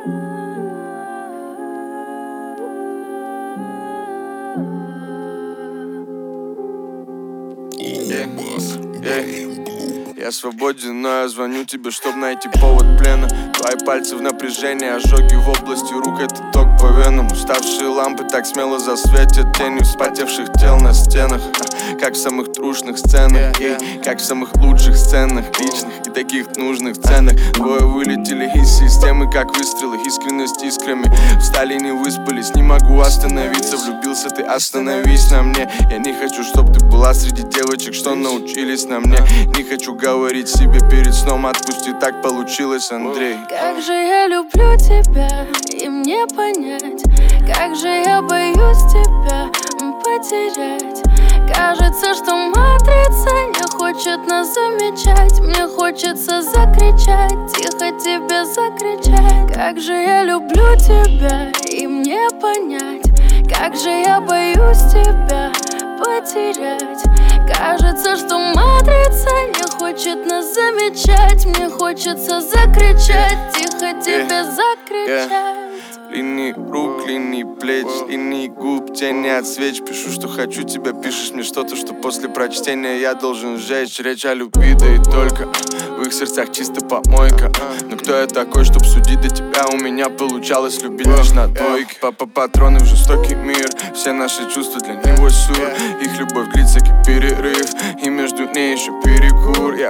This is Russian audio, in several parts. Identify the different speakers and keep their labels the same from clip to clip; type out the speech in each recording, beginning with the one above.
Speaker 1: Я свободен, но я звоню тебе, чтоб найти повод плена. Твои пальцы в напряжении, ожоги в области рук, это ток по венам. Уставшие лампы так смело засветят тенью вспотевших тел на стенах. Как в самых трушных сценах, как в самых лучших сценах, личных и таких нужных ценах. Двое вылетели из системы, как выстрелы, искренность искрами. Встали, не выспались, не могу остановиться. Влюбился ты, остановись на мне. Я не хочу, чтоб ты была среди девочек, что научились на мне. Не хочу говорить себе перед сном, отпусти, так получилось, Андрей.
Speaker 2: Как же я люблю тебя, и мне понять, как же я боюсь тебя потерять. Кажется, что матрица не хочет нас замечать. Мне хочется закричать, тихо тебе закричать. Как же я люблю тебя, и мне понять, как же я боюсь тебя потерять. Кажется, что матрица не хочет нас замечать. Мне хочется закричать, тихо тебе закричать.
Speaker 1: Линии рук, линии плеч, линии губ, тени от свеч. Пишу, что хочу тебя, пишешь мне что-то, что после прочтения я должен сжечь. Речь о любви, да и только в их сердцах чисто помойка. Но кто я такой, чтоб судить до тебя? У меня получалось любить лишь на двойке. Папа патроны в жестокий мир, все наши чувства для него сюр. Их любовь длится как перерыв, и между ней еще перекур. Я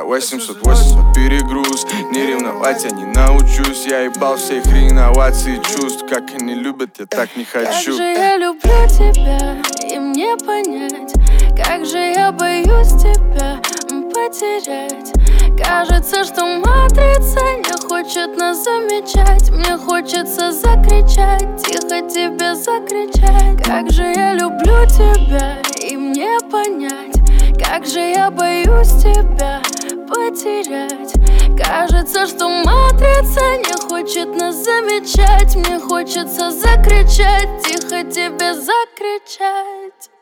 Speaker 1: 880 перегруз, не ревновать я не научусь. Я ебал все их реновации чувств, как они любят, я так не хочу.
Speaker 2: Как же я люблю тебя, и мне понять, как же я боюсь тебя потерять. Кажется, что матрица не хочет нас замечать. Мне хочется закричать, тихо тебе закричать. Как же я люблю тебя, и мне понять, как же я боюсь тебя потерять. Кажется, что матрица не хочет нас замечать. Мне хочется закричать, тихо тебе закричать.